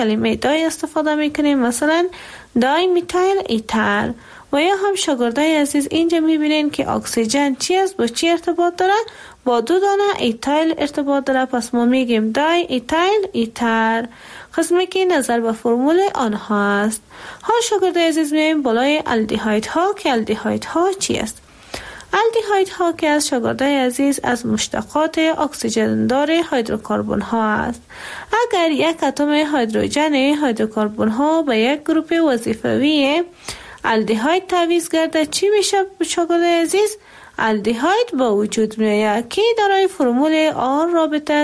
کلمه دای استفاده میکنیم، مثلا دای میتایل ایتر. و یا هم شاگردای عزیز اینجا میبینین که اکسیژن چی است، با چی ارتباط داره؟ با 2 دانه ایتایل ارتباط داره، پس ما میگیم دای ایتایل ایتر، قسمی که نظر به فرمول آنها است. حال شاگردای عزیز میایم بالای الدیهاید ها که الدیهاید ها چی است؟ الدیهاید ها که از شاگردای عزیز از مشتقات اکسیژن دار هیدروکربن ها است. اگر یک اتم هیدروژن هیدروکربن ها به یک گروپ وظیفوی الدیهاید تعویض گرده چی میشه شاگردای عزیز؟ الدیهاید با وجود میآید که دارای فرمول آر رابطه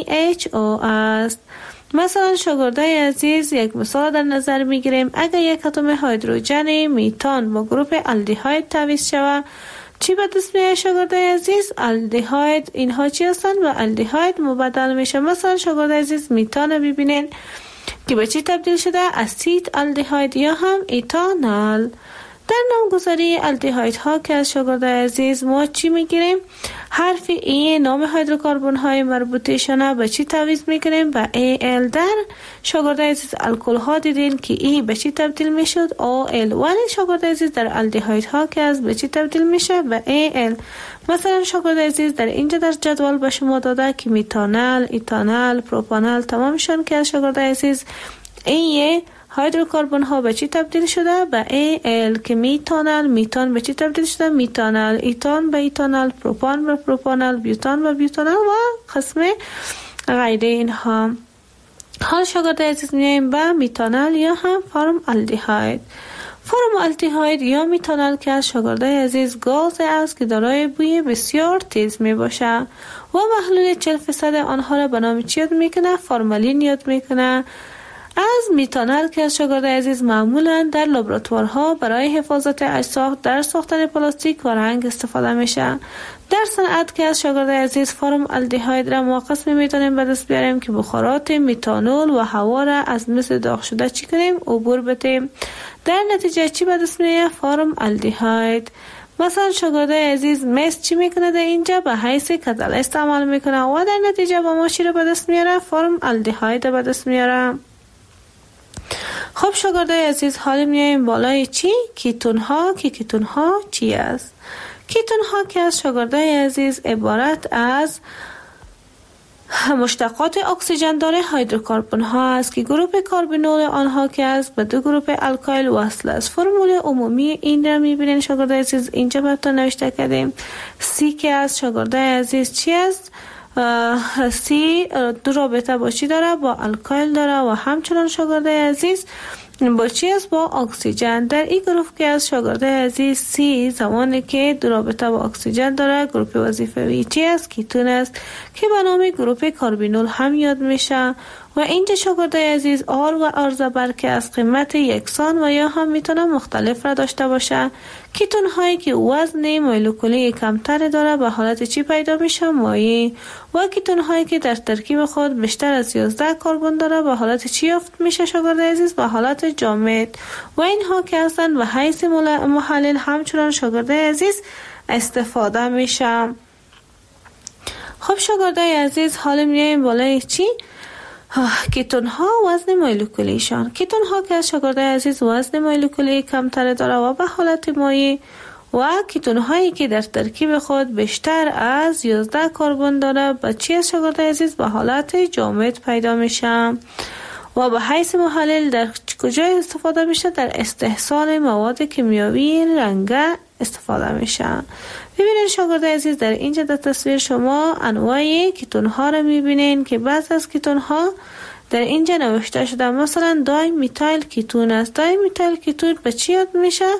CHO است. مثلا شاگردای عزیز یک مثال در نظر میگیریم. اگر یک اتم هیدروژن میتان با گروپ الدیهاید تعویض شود چی به دست میاد شاگردای عزیز؟ الدیهاید. اینها چی هستند؟ و الدیهاید مبدل میشه. مثلا شاگردای عزیز میتان ببینین که به چی تبدیل شده؟ اسید الدیهاید یا هم ایتانال. در نامگذاری الدیهاید ها که از شاگردای عزیز ما چی میگیریم؟ حرف ای نام هیدروکربن های مربوطه‌شان به چی تعویض میکنیم؟ به AL. در شاگردای عزیز الکل ها دیدین که ای به چی تبدیل میشد؟ OL. ولی شاگردای عزیز در الدیهاید ها که از به چی تبدیل میشه؟ به AL. مثلا شاگردای عزیز در اینجا در جدول به شما داده که میتانل، ایتانل، پروپانل تمامشان که از شاگردای عزیز ای هیدروکربن ها به چی تبدیل شده؟ به AL. که میتانل، میتان به چی تبدیل شده؟ میتانل، ایتان به ایتانل، پروپان به پروپانل، بیوتان به بیوتانل و قسم غیره اینها. حال شاگردای عزیز میایم به میتانل یا هم فرم الدیهاید. فرم الدیهاید یا میتانل که از شاگردای عزیز گاز است که دارای بوی بسیار تیز می باشه و محلول 40% آنها را به نام چی یاد میکنه؟ فورمالین یاد میکنه. از میتانل که از شاگردای عزیز معمولا در لابراتوارها برای حفاظت اجسام در ساختن پلاستیک و رنگ استفاده میشه. در صنعت که از شاگردای عزیز فرم الدیهاید را ما قسمی میتونیم به دست بیاریم که بخارات میتانول و هوا را از مثل داغ شده چی کنیم؟ عبور بدیم. در نتیجه چی به دست میاد؟ فرم الدیهاید. مثلا شاگردای عزیز مس چی میکنه؟ در اینجا به حیث کتل استعمال میکنه و در نتیجه با ما چی رو به دست میاره؟ فرم الدیهاید به دست میاره. خب شاگردای عزیز حالا میایم بالای چی؟ کیتون ها. که کیتون ها چی است؟ کیتون ها که از شاگردای عزیز عبارت از مشتقات اکسیژن داره هیدروکربن ها است که گروپ کاربینول آنها که از به 2 گروپ الکایل وصل است. فرمول عمومی این را میبینین شاگردای عزیز اینجا براتون نوشته کردیم. سی که از شاگردای عزیز چی است؟ سی 2 رابطه با چی داره؟ با الکایل داره و همچنان شاگردای عزیز با چی است؟ با اکسیژن. در این گروه که از شاگردای عزیز سی زمانی که 2 رابطه با اکسیژن داره گروپ وظیفوی چی است؟ کیتون است که به نام گروپ کاربینول هم یاد میشه. و اینجا شاگردای عزیز آر و آر زبر که از قیمت یکسان و یا هم میتونه مختلف را داشته باشه. کیتون هایی که وزن مولکولی کمتر داره به حالت چی پیدا میشه؟ مایع. و کیتون هایی که در ترکیب خود بیشتر از 11 کربن داره به حالت چی یافت میشه شاگردای عزیز؟ به حالت جامد. و اینها که هستن به حیث محلل همچنان شاگردای عزیز استفاده میشه. خب شاگردای عزیز حالا میایم بالای چی؟ کیتون ها وزن مولکولیشان. کیتون ها که از شاگردای عزیز وزن مولکولی کمتر داره و به حالت مایع و کیتون هایی که در ترکیب خود بیشتر از 11 کربن داره به چی از شاگردای عزیز؟ به حالت جامد پیدا میشه. و به حیث محلل در کجا استفاده میشه؟ در استحصال مواد کیمیاوی رنگه استفاده میشه. ببینید شاگردای عزیز در اینجا در تصویر شما انواع کیتون ها رو میبینین که بعض از کیتون ها در اینجا نوشته شده. مثلا دای میتایل کیتون است. دای میتایل کیتون به چی یاد میشه؟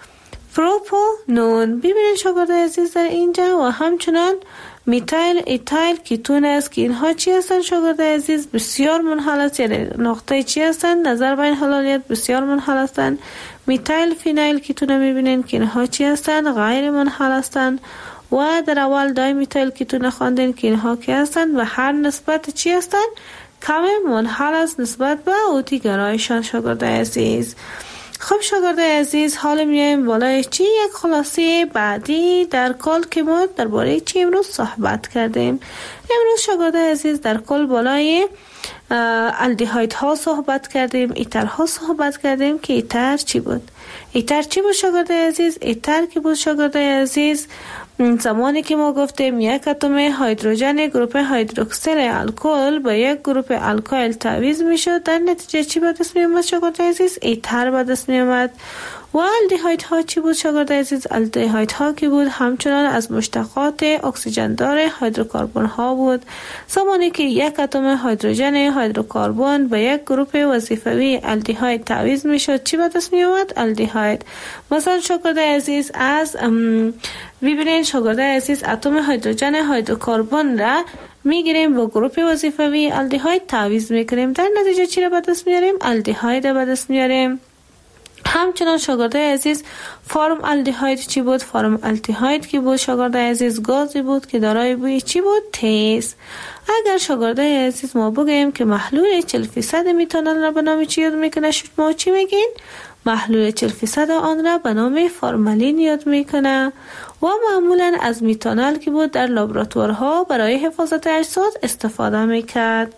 پروپانون. ببینید شاگردای عزیز در اینجا و همچنان میتایل ایتایل کیتون است که اینها چی هستن شاگردای عزیز؟ بسیار منحل است. یعنی نقطه چی هستن؟ نظر به این حلالیت بسیار منحل هستن. میتایل فینایل کیتون میبینین که اینها چی هستن؟ غیر منحل هستن. و در اول دای میتایل کیتون خواندین که اینها کی هستن و هر نسبت چی هستن؟ کم منحل است نسبت به اوتی گرایشان شاگردای عزیز. خب شاگردای عزیز حالا میایم بالای چی؟ یک خلاصه بعدی در کل که ما درباره چی امروز صحبت کردیم. امروز شاگردای عزیز در کل بالای الدهاید ها صحبت کردیم، ایتر ها صحبت کردیم که ایتر چی بود؟ ایتر چی بود شاگرد عزیز؟ ایتر که بود شاگرد عزیز زمانی که ما گفتیم یک اتم هیدروژن گروپ هیدروکسیل الکل با یک گروپ الکایل تعویض میشد، در نتیجه چی به دست می اومد شاگرد عزیز؟ ایتر به دست می اومد. و الدهاید ها چی بود شاگرد عزیز؟ الدهاید ها که بود همچنان از مشتقات اکسیژن دار هیدروکربن ها بود. زمانی که یک اتم هیدروژن هیدروکربن با یک گروپ وظیفوی الدهاید تعویض میشد چی به دست می اومد؟ الدهاید. مثلا شاگرد عزیز از ببینید شاگرد عزیز اتم هیدروژن هیدروکربن را میگیریم با گروپ وظیفوی الدهاید تعویض میکنیم، در نتیجه چی را به دست میاریم؟ الدهاید به دست میاریم. همچنان شاگرد عزیز فرم الدهاید چی بود؟ فرم الدهاید که بود شاگرد عزیز گازی بود که دارای بوی چی بود؟ تیز. اگر شاگرد عزیز ما بگیم که محلول 40% میتانول را به نام چی یاد میکنه، شما چی میگین؟ محلول 40% آن را به نام فرمالین یاد میکنه و معمولا از میتانول که بود در لابراتوارها برای حفاظت اجساد استفاده میکرد.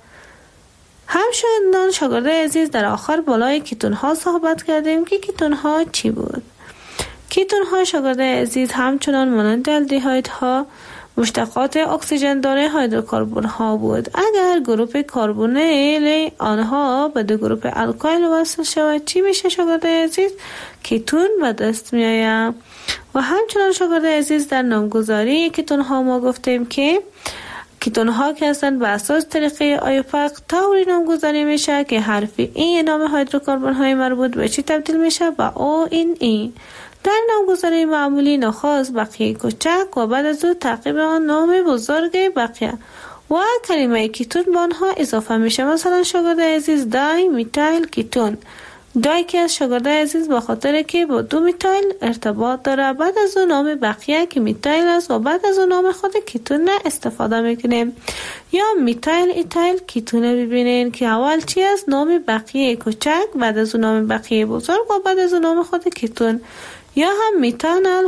همچنان شاگرد عزیز در آخر بالای کیتون ها صحبت کردیم که کیتون ها چی بود؟ کیتون ها شاگرد عزیز همچنان مانند الدهاید ها مشتقات اکسیژن دار هیدروکربن ها بود. اگر گروپ کربونیل آنها به دو گروپ الکایل وصل شود چی میشه شاگرد عزیز؟ کیتون به دست می آید. و همچنان شاگرد عزیز در نامگذاری کیتون ها ما گفتیم که کیتون ها که هستند به اساس طریقه آیوپاک طوری نامگذاری میشه که حرف ای نام هیدروکربن های مربوط به چی تبدیل میشه؟ به او این ای. در نامگذاری معمولی نخست بقیه کوچک و بعد از او تعقیب آن نام بزرگ بقیه و کلمه کیتون به آنها اضافه میشه. مثلا شاگرد عزیز دای میتایل کیتون. دای که از شاگرد عزیز به خاطر که با دو میتایل ارتباط داره، بعد از اون نام بقیه که میتایل است و بعد از اون نام خود کیتون استفاده میکنیم. یا میتایل ایتایل کیتون ببینین که اول چی است؟ نام بقیه کوچک، بعد از اون نام بقیه بزرگ و بعد از اون نام خود کیتون. یا هم میتانال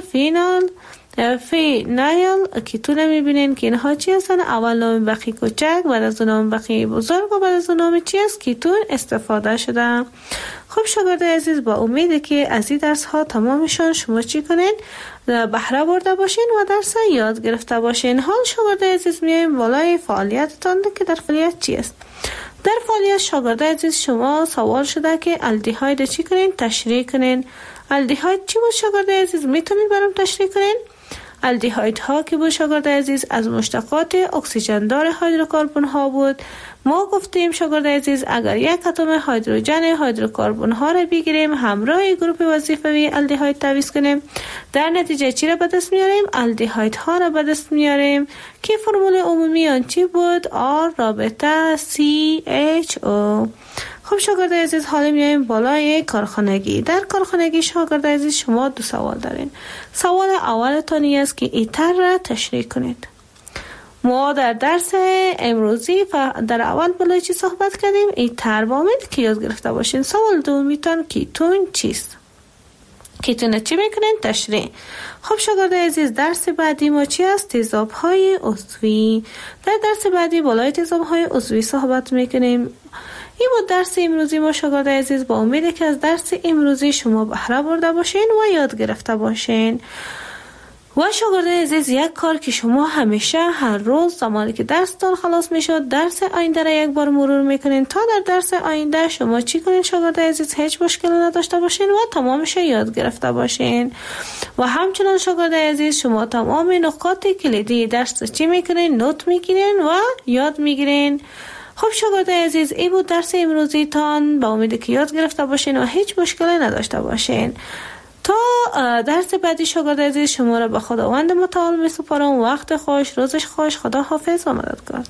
فینایل کیتون میبینین که اینها چی هستن؟ اول نام بقیه کوچک، بعد از اون نام بقیه بزرگ و بعد از اون نام چی است؟ کیتون استفاده شده. خب شاگرد عزیز با امید که از این درس ها تمامشان شما چی کنین؟ بهره برده باشین و درس یاد گرفته باشین. حال شاگرد عزیز میایم بالای فعالیتتان که در فعالیت چی است؟ در فعالیت شاگرد عزیز شما سوال شده که الدهاید چی کنین؟ تشریح کنین. الدهاید چی بود شاگرد عزیز؟ میتونید برام تشریح کنین؟ الدهاید ها که بود شاگرد عزیز از مشتقات اکسیژن دار هیدروکربن ها بود. ما گفتیم شاگرد عزیز اگر یک اتم هیدروژن هیدروکربن ها را بگیریم همراه گروپ وظیفوی الدهاید تعویض کنیم، در نتیجه چی را به دست میاریم؟ الدهاید ها را به دست میاریم که فرمول عمومی آن چی بود؟ R رابطه CHO. خب شاگرد عزیز حالا میایم بالای کارخانگی. در کارخانگی شاگرد عزیز شما دو سوال دارین. سوال اولتان است که ایتر را تشریح کنید. ما در درس امروزی در اول بالای چی صحبت کردیم؟ ایتر با امید که یاد گرفته باشین. سوال دومیتان کیتون چیست؟ کیتون چی میکنین؟ تشریح. خب شاگرد عزیز درس بعدی ما چی است؟ تیزاب های عضوی. در درس بعدی بالای تیزاب های عضوی صحبت میکنیم. این بود درس امروزی ما شاگرد عزیز. با امید که از درس امروزی شما بهره برده باشین و یاد گرفته باشین. و شاگرد عزیز یک کار که شما همیشه هر روز زمانی که درستان خلاص میشد درس آینده را یک بار مرور میکنین تا در درس آینده شما چی کنین شاگرد عزیز؟ هیچ مشکلی نداشته باشین و تمامش یاد گرفته باشین. و همچنان شاگرد عزیز شما تمام نکات کلیدی درس چی میکنین؟ نوت میگیرین و یاد میگیرین. خب شاگرد عزیز این بود درس امروزی تان. با امید که یاد گرفته باشین و هیچ مشکلی نداشته باشین. تا درس بعدی شاگرد عزیز شما را به خداوند متعال می سپارم. وقت خوش، روزش خوش، خدا حافظ و مددگار.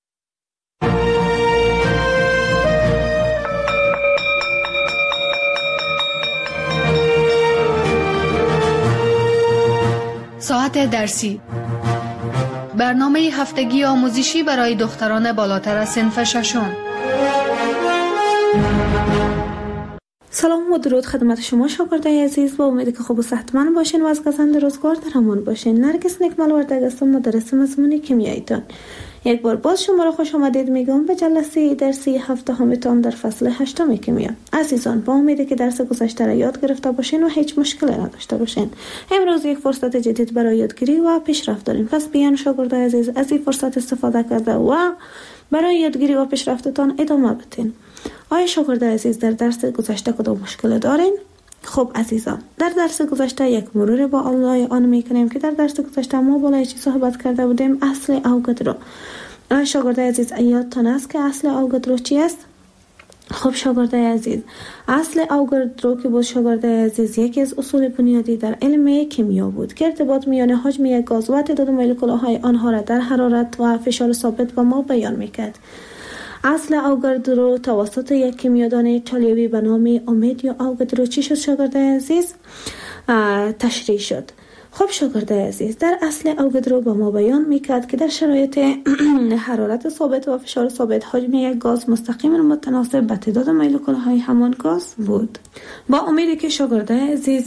ساعت درسی، برنامه هفتگی آموزشی برای دختران بالاتر از صنف ششم. سلام و درود خدمت شما شاگردای عزیز، با امید که خوب و صحتمند باشین و از گزند روزگار در امان باشین. نرگس نکمل وردگ هستم، مدرس مضمون کیمیاییتان. یک بار باز شما را خوش آمدید میگم به جلسه درسی هفته‌تان در فصل 8 کیمیا. عزیزان، با امید که درس گذشته را یاد گرفته باشین و هیچ مشکلی نداشته باشین. امروز یک فرصت جدید برای یادگیری و پیشرفت داریم، پس بیان شاگردای عزیز از این فرصت استفاده کرده و برای یادگیری و پیشرفتتان ادامه بدین. آیا شاگردای عزیز در درس گذشته کدام مشکل دارین؟ خب عزیزان، در درس گذشته یک مرور با بالای آن میکنیم که در درس گذشته ما بالای چی صحبت کرده بودیم؟ اصل اوگادرو. آیا شاگردای عزیز یادتان است که اصل اوگادرو چی است؟ خب شاگردای عزیز، اصل اوگادرو که بود شاگردای عزیز یکی از اصول بنیادی در علم کیمیا بود که ارتباط میان حجم یک گاز و تعداد مولکول‌های آنها را در حرارت و فشار ثابت به ما بیان میکرد. اصل اوگادرو توسط یک کیمیادان ایتالیایی به نام آمدیو اوگادرو چی شد شاگردای عزیز؟ تشریح شد. خب شاگردای عزیز، در اصل اوگادرو به ما بیان میکرد که در شرایط حرارت ثابت و فشار ثابت حجم یک گاز مستقیما متناسب به تعداد مولکول‌های همان گاز بود. با امیدی که شاگردای عزیز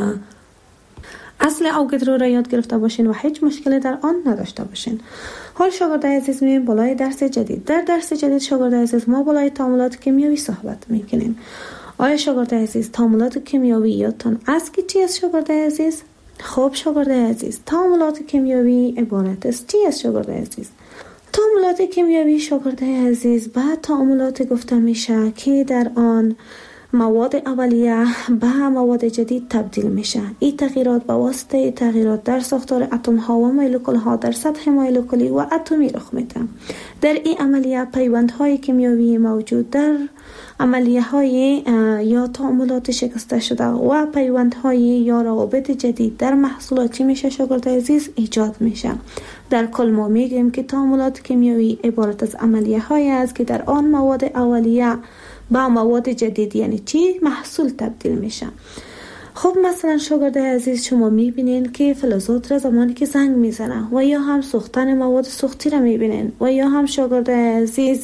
اصل اوگادرو را یاد گرفته باشین و هیچ مشکلی در آن نداشته باشین. حال شاگردای عزیز میریم بالای درس جدید. در درس جدید شاگردای عزیز ما بالای تعاملات کیمیایی صحبت میکنیم. آیا شاگردای عزیز تعاملات کیمیایی یادتان است که چی است شاگردای عزیز؟ خب شاگردای عزیز، تعاملات کیمیایی عبارت است چی است شاگردای عزیز؟ تعاملات کیمیایی شاگردای عزیز بعد تعاملات گفته میشه که در آن مواد اولیه به مواد جدید تبدیل میشه. این تغییرات به واسطه تغییرات در ساختار اتم ها و مولکول ها در سطح مولکولی و اتمی رخ میده. در این عملیه پیوندهای کیمیایی موجود در عملیه های یا تعاملات شکسته شده و پیوندهای یا روابط جدید در محصولات چی میشه شاگردای عزیز؟ ایجاد میشه. در کل ما میگیم که تعاملات کیمیایی عبارت از عملیه های است که در آن مواد اولیه با مواد جدید یعنی چی؟ محصول تبدیل میشه. خب مثلا شاگردای عزیز شما میبینین که فلزات را زمانی که زنگ میزنه و یا هم سوختن مواد سوختی را میبینین و یا هم شاگردای عزیز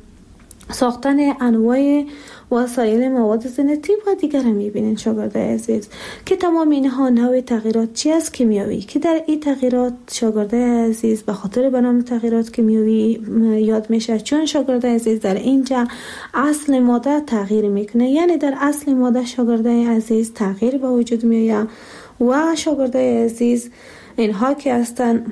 ساختن انواع وسایل مواد زینتی و دیگر میبینین شاگردای عزیز که تمام اینها نوع تغییرات چی است؟ کیمیایی، که در این تغییرات شاگردای عزیز به خاطر به نام تغییرات کیمیایی یاد میشه، چون شاگردای عزیز در اینجا اصل ماده تغییر میکنه، یعنی در اصل ماده شاگردای عزیز تغییر به وجود میاد و شاگردای عزیز اینها که هستن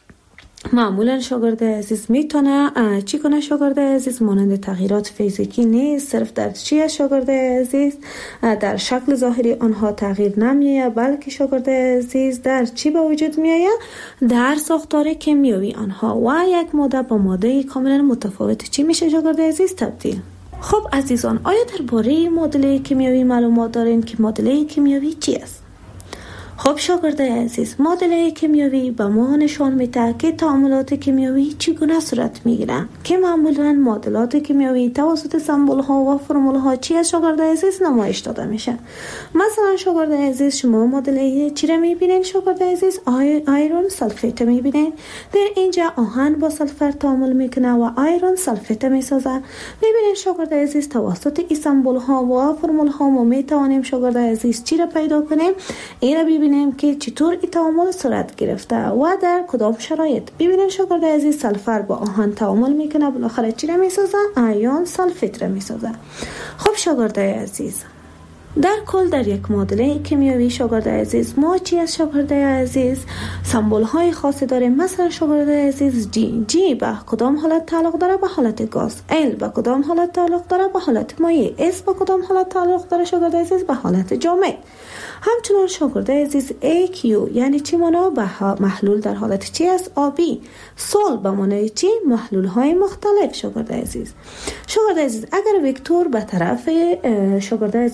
معمولا شاگردای عزیز میتونه چی کنه شاگردای عزیز؟ مانند تغییرات فیزیکی نیست، صرف در چی شاگردای عزیز؟ در شکل ظاهری آنها تغییر نمیآید، بلکه شاگردای عزیز در چی به وجود میآید؟ در ساختار کیمیایی آنها و یک ماده با ماده کاملا متفاوت چی میشه شاگردای عزیز؟ تبدیل. خب عزیزان، آیا درباره معادله کیمیایی معلومات دارین که معادله کیمیایی چی است؟ خب شاگردای عزیز، معادله کیمیایی به ما نشان میده که تعاملات کیمیایی چگونه صورت میگیرن، که معمولا معادلات کیمیایی توسط سمبل ها و فرمول ها چی از شاگردای عزیز نمایش داده میشه. مثلا شاگردای عزیز شما معادله چی را میبینین شاگردای عزیز؟ آیرون سلفیت میبینین. در اینجا آهن با سلفر تعامل میکنه و آیرون سلفیت میسازه. میبینین شاگردای عزیز توسط این سمبل ها و فرمول ها ما میتوانیم شاگردای عزیز چی را پیدا کنیم؟ این را ببینیم که چطور این تعامل صورت گرفته و در کدام شرایط. ببینید شاگردای عزیز سلفر با آهن تعامل میکنه، بالاخره چی را میسازه؟ آیون سلفیت را میسازه. خب شاگردای عزیز، در کل در یک معادله کیمیایی شاگردای عزیز ما چی از شاگردای عزیز؟ سمبل های خاصی داریم. مثلا شاگردای عزیز جی به کدام حالت تعلق داره؟ به حالت گاز. ال به کدام حالت تعلق داره؟ به حالت مایع. اس به کدام حالت تعلق داره شاگردای عزیز؟ به حالت جامد. همچنان شاگردای عزیز AQ یعنی چی مانا؟ به محلول در حالت چی است؟ آبی. سول به معنای چی؟ محلول های مختلف شاگردای عزیز. شاگردای عزیز اگر وکتور به طرف شاگردای عزیز راست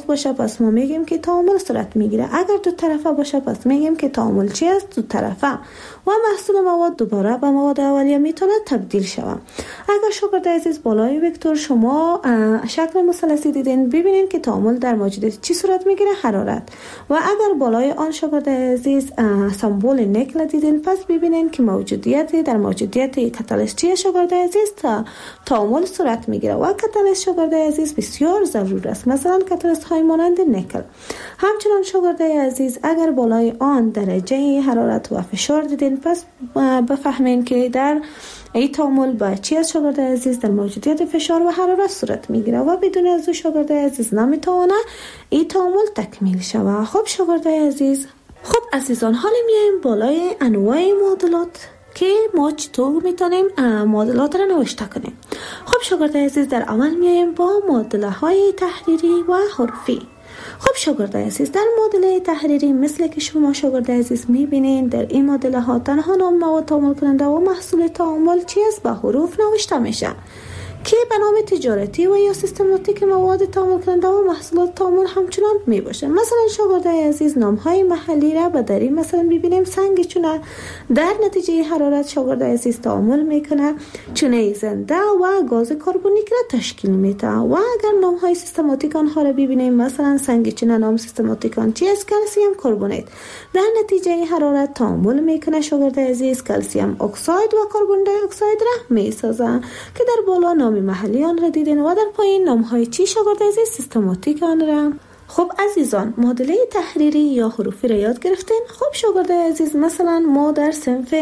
راست باشه پس ما میگیم که تعامل صورت میگیره. اگر دو طرفه باشه پس میگیم که تعامل چی است؟ دو طرفه. و محصول مواد دوباره به مواد اولیه میتونه تبدیل شود. اگر شاگرد عزیز بالای وکتور شما شکل مثلثی دیدین، ببینید که تعامل در موجودیت چی صورت میگیره؟ حرارت. و اگر بالای آن شاگرد عزیز سمبل نیکل دیدین، پس ببینید که در موجودیت کاتالیست چی شاگرد عزیز تعامل صورت میگیره. و کاتالیست شاگرد عزیز بسیار ضرور است، مثلا کاتالیست های مانند نیکل. همچنان شاگرد عزیز اگر بالای آن درجه حرارت و فشار دیدین، پس بفهمین که در ای تعامل با چی از شاگرد عزیز در موجودیت فشار و حرارت صورت میگیره و بدون از شاگرد عزیز نمیتونه ای تعامل تکمیل شود. خب شاگرد عزیز، خب عزیزان، حالا میایم بالای انواع معادلات که ما چطور میتونیم معادلات را نوشته کنیم. خب شاگرد عزیز، در اول میایم با معادله های تحریری و حروفی. خب شاگرد عزیز، در معادله تحریری مثل که شما شاگرد عزیز میبینین، در این معادله ها تنها نام مواد تعامل کننده و محصول تعامل چی است؟ به حروف نوشته میشه که به نام تجارتی و یا سیستماتیک مواد تعامل کننده و محصولات تعامل همچنان می باشه. مثلا شاگرد عزیز نام های محلی را به دری مثلا ببینیم سنگ چونه در نتیجه حرارت شاگرد عزیز تعامل میکنه چونه زنده و گاز کربونیک را تشکیل میده. و اگر نام های سیستماتیک آنها را ببینیم، مثلا سنگ چونه نام سیستماتیک آن چی است؟ کلسیم کربونیت. در نتیجه حرارت تعامل میکنه شاگرد عزیز کلسیم اکساید و کربن دی اکساید را میسازه که در بالا نام محلی آن را دیدین و در پایین نام های چی شاگرد عزیز؟ سیستماتیک آن را. خب عزیزان، معادله تحریری یا حروفی را یاد گرفتین. خب شاگرد عزیز، مثلا ما در صنف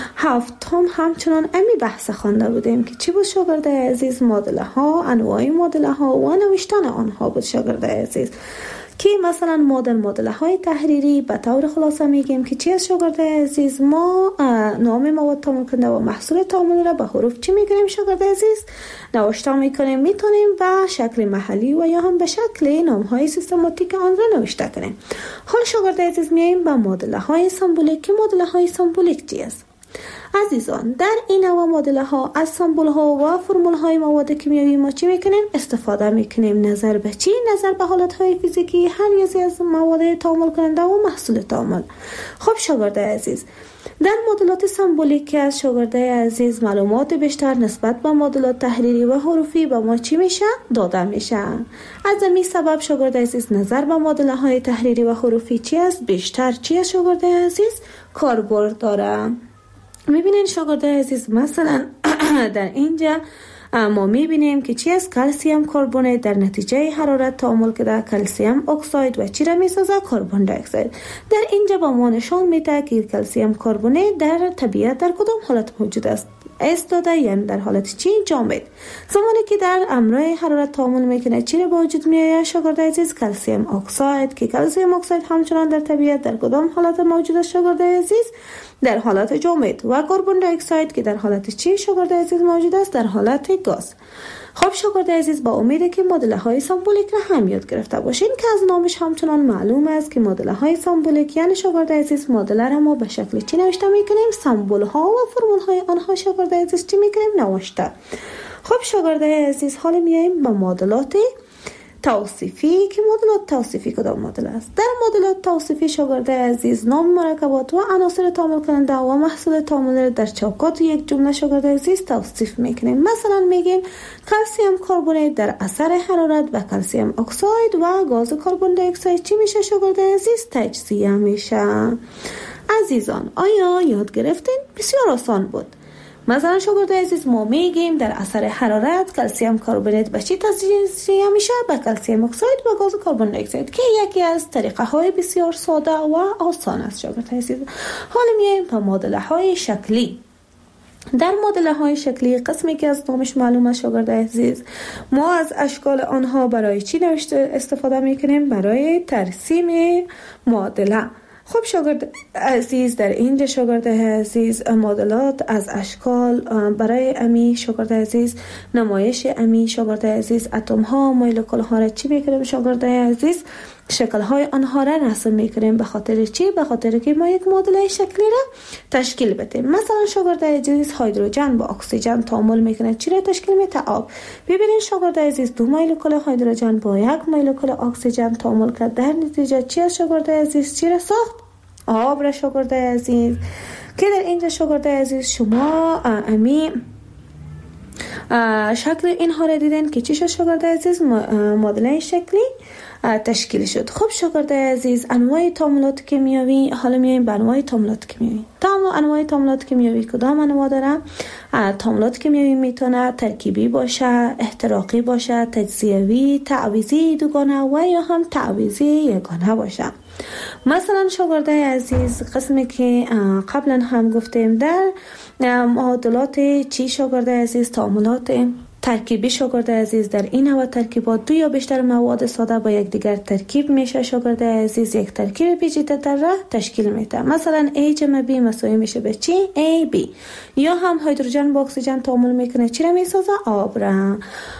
هفتم همچنان امی بحث خوانده بودیم که چی بود شاگرد عزیز؟ معادله ها، انواع معادله ها و نوشتن آنها بود شاگرد عزیز. که مثلا ما در معادله های تحریری به طور خلاصه میگیم که چی از شاگرد عزیز؟ ما نام مواد تعامل کننده و محصول تعامل را به حروف چی میکنیم شاگرد عزیز؟ نوشته میکنیم. میتونیم به شکل محلی و یا هم به شکل نام های سیستماتیک آن را نوشته کنیم. حال شاگرد عزیز میایم به معادله های سمبولیک. که معادله های سمبولیک چی است؟ عزیزان، در این نوع معادله ها از سمبل ها و فرمول های مواد کیمیایی ما چی میکنیم؟ استفاده میکنیم. نظر به چی؟ نظر به حالت های فیزیکی هر یکی از مواد تعامل کننده و محصول تعامل. خب شاگرد عزیز، در معادلات سمبولیک از شاگرد عزیز معلومات بیشتر نسبت به معادلات تحریری و حروفی به ما چی میشه؟ داده میشه. از همین سبب شاگرد عزیز نظر به معادله های تحریری و حروفی چی است؟ بیشتر چی است شاگرد عزیز؟ کاربرد داره. میبینین شاگرد عزیز، مثلا در اینجا ما میبینیم که چی است؟ کلسیم کربونیت در نتیجه حرارت تعامل کرده کلسیم اکساید و چی را میسازه؟ کربن دی اکساید. در اینجا با ما نشان میده که کلسیم کربونیت در طبیعت در کدام حالت موجود است؟ استاده، یعنی در حالت چی؟ جامد. زمانی که در امرای حرارت تعامل میکنه چی را به وجود میآید شاگرد عزیز؟ کلسیم اکساید. که کلسیم اکساید همچنان در طبیعت در کدام حالت موجود است شاگرد عزیز؟ در حالت جامد. و کربن دی اکساید که در حالت چی شاگرد عزیز موجود است؟ در حالت گاز. خب شاگرد عزیز، با امیده که معادله های سمبولیک را هم یاد گرفته باشین که از نامش همچنان معلوم است که معادله های سمبولیک یعنی شاگرد عزیز معادله را ما به شکل چی نوشته میکنیم؟ سمبل ها و فرمول های آنها شاگرد عزیز چی میکنیم؟ نوشته. خب شاگرد عزیز، حالا میایم به معادلات توصیفی. که معادلات توصیفی کدام معادله است؟ در معادلات توصیفی شاگرد عزیز نام مرکبات و عناصر تعامل کننده و محصول تعامل در چوکات یک جمله شاگرد عزیز توصیف میکنیم. مثلا میگیم کلسیم کربونیت در اثر حرارت و کلسیم اکساید و گاز کربن دی اکساید چی میشه شاگرد عزیز؟ تجزیه میشه. عزیزان، آیا یاد گرفتین؟ بسیار آسان بود. مثلا شاگرد عزیز، ما میگیم در اثر حرارت کلسیم کربونیت به چی تجزیه میشه؟ به کلسیم اکساید و گاز کربن دی اکساید که یکی از طریقه های بسیار ساده و آسان است شاگرد عزیز. حالا میایم به معادله های شکلی. در معادله های شکلی قسمی که از نامش معلوم است شاگرد عزیز، ما از اشکال آنها برای چی نوشته استفاده میکنیم؟ برای ترسیم معادله. خب شاگرد عزیز، در اینجا شاگرد عزیز معادلات از اشکال برای امی شاگرد عزیز نمایش امی شاگرد عزیز اتم ها مولکول ها را چی میکنیم شاگرد عزیز؟ شکل‌های آنها را رسم می‌کنیم. به خاطر چی؟ به خاطر که ما یک معادله شکلی را تشکیل بدیم. مثلا شاگرد عزیز هیدروژن با اکسیژن تعامل می‌کنه، چی را تشکیل میده؟ آب. ببینید شاگرد عزیز 2 مولکول هیدروژن با 1 مولکول اکسیژن تعامل کرد، در نتیجه چی از شاگرد عزیز چی را ساخت؟ آب را شاگرد عزیز. که در اینجا شاگرد عزیز شما شکل اینها را دیدن که چی شد شاگرد عزیز؟ معادله شکلی تشکیل شد. خب شاگرد عزیز انواع تعاملات کیمیایی، حالا میایم به انواع تعاملات کیمیایی. انواع تعاملات کیمیایی کدام انواع داره؟ تعاملات کیمیایی میتونه ترکیبی باشه، احتراقی باشه، تجزیوی، تعویضی دوگانه و یا هم تعویضی یگانه باشه. مثلا شاگرد عزیز قسمی که قبلا هم گفتیم در معادلات چی شاگرد عزیز؟ تعاملات ترکیبی شاگرد عزیز در این نوع ترکیبات 2 یا بیشتر مواد ساده با یکدیگر ترکیب میشه شاگرد عزیز یک ترکیب پیچیده‌تر را تشکیل میده. مثلا A جمع B مساوی میشه به چی؟ AB. یا هم هیدروژن با اکسیژن تعامل میکنه، چی را میسازه؟ آب را.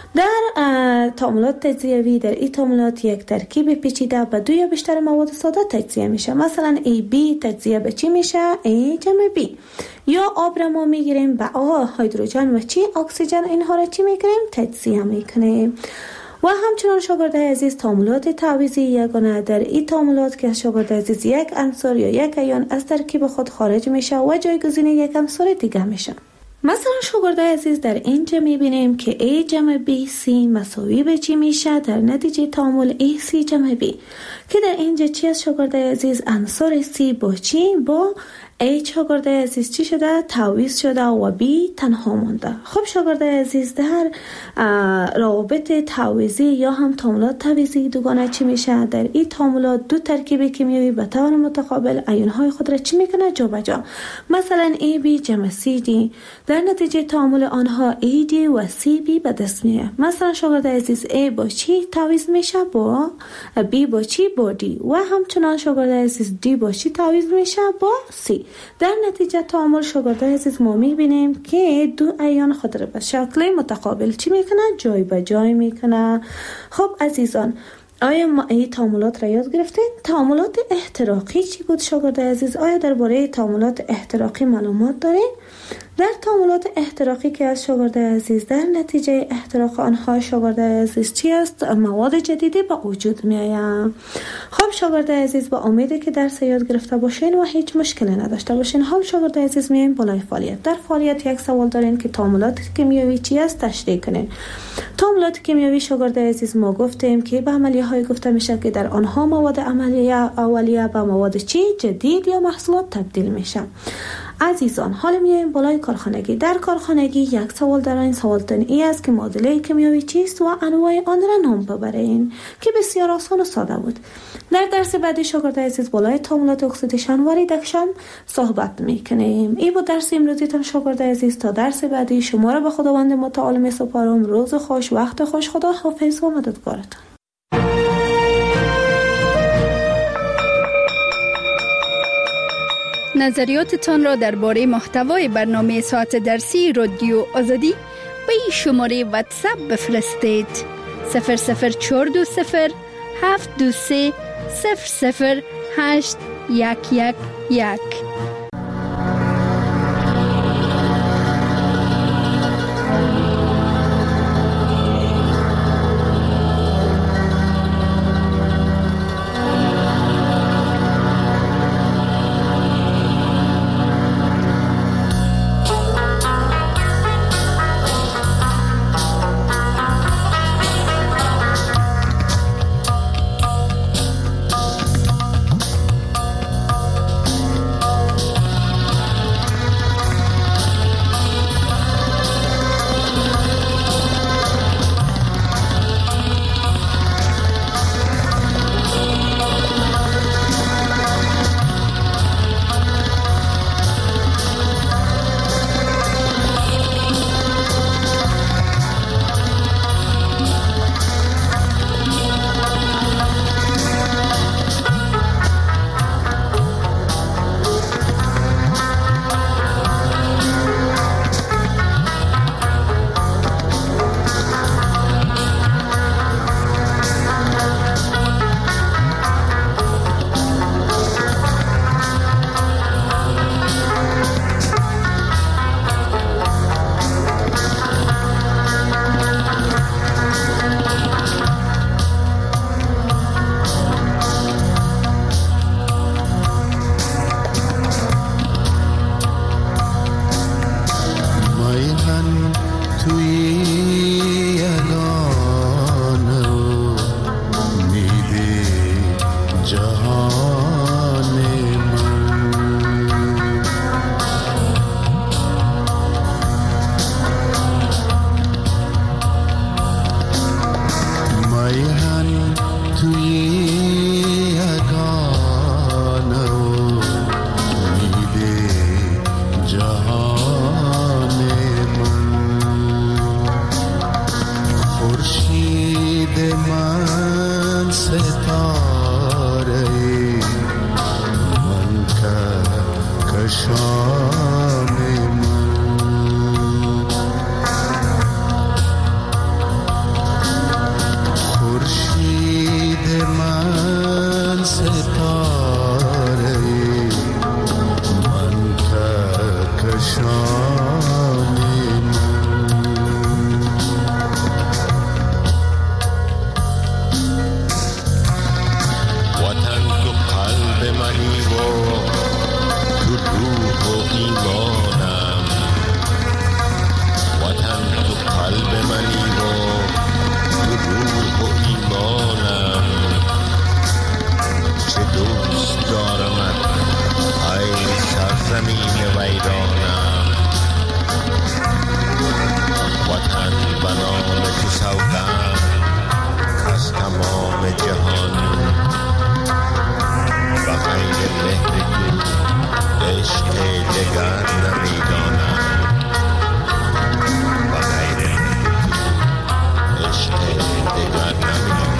در تعاملات تجزیوی در این تعاملات یک ترکیب پیچیده با 2 یا بیشتر مواد ساده تجزیه میشه. مثلا AB تجزیه به چی میشه؟ A جمع B. یا آب را ما میگیریم با هیدروژن و چی؟ اکسیژن، اینها را چی میکنیم؟ تجزیه میکنیم. و همچنان شاگرد عزیز تعاملات تعویضی یگانه در این تعاملات که شاگرد عزیز یک عنصر یا یک ایون از ترکیب خود خارج میشه و جایگزین یک عنصر دیگه میشه. مثلا شاگرد عزیز در اینجا میبینیم که A جمع BC مساوی به چی میشه؟ در نتیجه تعامل AC جمع B که در اینجا چی از شاگرد عزیز؟ عنصر C با چی؟ با A شاگرد عزیز چی شده؟ تعویض شده و B تنها مونده. خب شاگرد عزیز در روابط تعویضی یا هم تعاملات تعویضی دوگانه چی میشه؟ در این تعاملات 2 ترکیب کیمیایی به طور متقابل ایون‌های خود را چی میکنه؟ جابجا. مثلا AB جمع CD در نتیجه تعامل آنها AD و CB به دست میاد. مثلا شاگرد عزیز A با چی تعویض میشه؟ با B با چی؟ با D. و همچنان شاگرد عزیز D با چی تعویض میشه؟ با C. در نتیجه تعامل شاگرد عزیز ما میبینیم که 2 ایون خود را به شکل متقابل چی میکنه؟ جای به جای میکنه. خب عزیزان آیا ما این تعاملات را یاد گرفتین؟ تعاملات احتراقی چی بود شاگرد عزیز؟ آیا درباره تعاملات احتراقی معلومات دارین؟ در تعاملات احتراقی که از شاگرد عزیز در نتیجه احتراق آنها شاگرد عزیز چی است؟ مواد جدیدی به وجود می آید. خب شاگرد عزیز با امیده که درس یاد گرفته باشین و هیچ مشکلی نداشته باشین. حال شاگرد عزیز میایم بالای فعالیت. در فعالیت یک سوال دارین که تعاملات کیمیایی چی است؟ تشریح کنین. تعاملات کیمیایی شاگرد عزیز ما گفتیم که به عملیه های گفته میشه که در آنها مواد عملیه اولیه به مواد چی؟ جدید یا محصولات تبدیل میشه. عزیزان حالا میایم بالای کارخانگی. در کارخانگی یک سوال دارین. سوالتون ای است که معادله کیمیایی چیست و انواع آن را نام ببرین که بسیار آسان و ساده بود. در درس بعدی شاگرد عزیز بالای تعاملات اکسیدیشن و ریدکشن صحبت میکنیم. این بود درس امروزیتان شاگرد عزیز. تا درس بعدی شما را به خداوند متعال میسپارم. روز خوش، وقت خوش. خدا حافظ و مددگارتان. نظریاتتان را درباره محتوای برنامه ساعت درسی رادیو آزادی به این شماره واتساپ بفرستید. 00420 723 00811. ستاره من کشان من، خورشید من ستاره من کشان ایمانم، وطن تو قلب منی و تو روح و ایمانم. چه دوست دارمت ای سرزمین ویرانم، وطن به نام تو سوگند از تمام جهان، و غیر مهر تو عشق دگر نمیدانم، و غیر عشق دگر نمیدانم.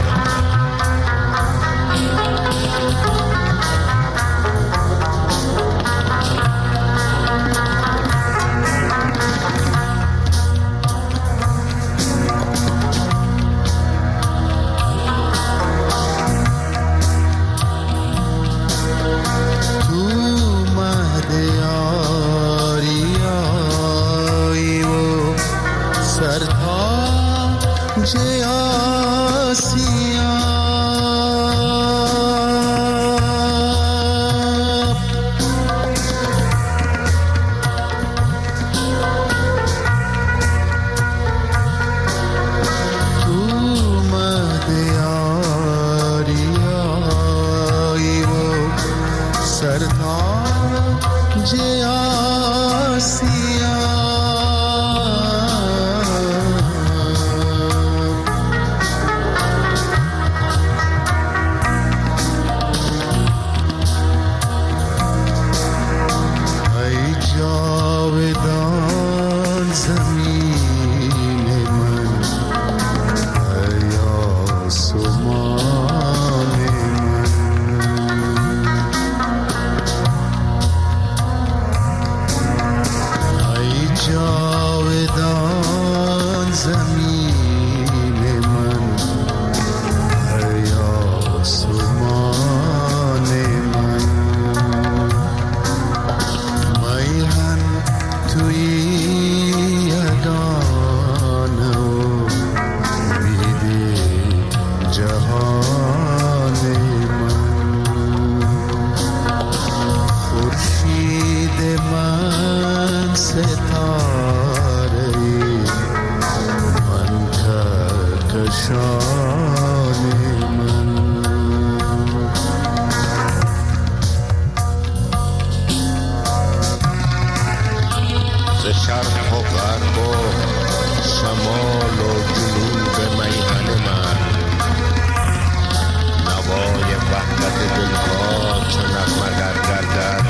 شرق و غرب و شمال و جنوب میهن من، نوای وحدت دلها چو نغمگر گردد،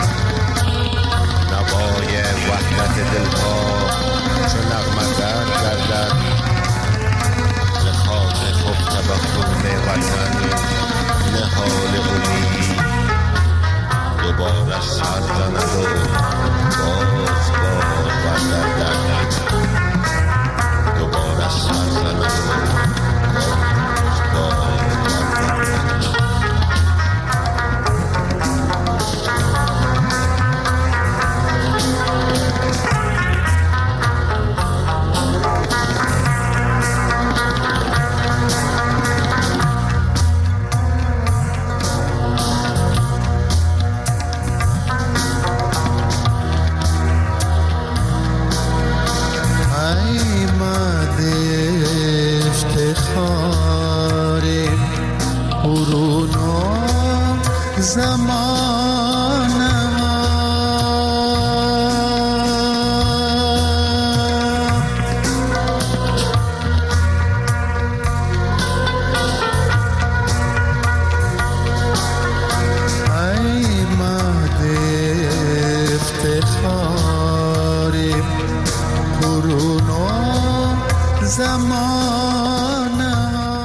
نوای وحدت دلها چو نغمگر گردد، ز خاک خفته به خون وطن نهال امید دوباره سر زند و باز برگردد، دوباره سر زند و زمان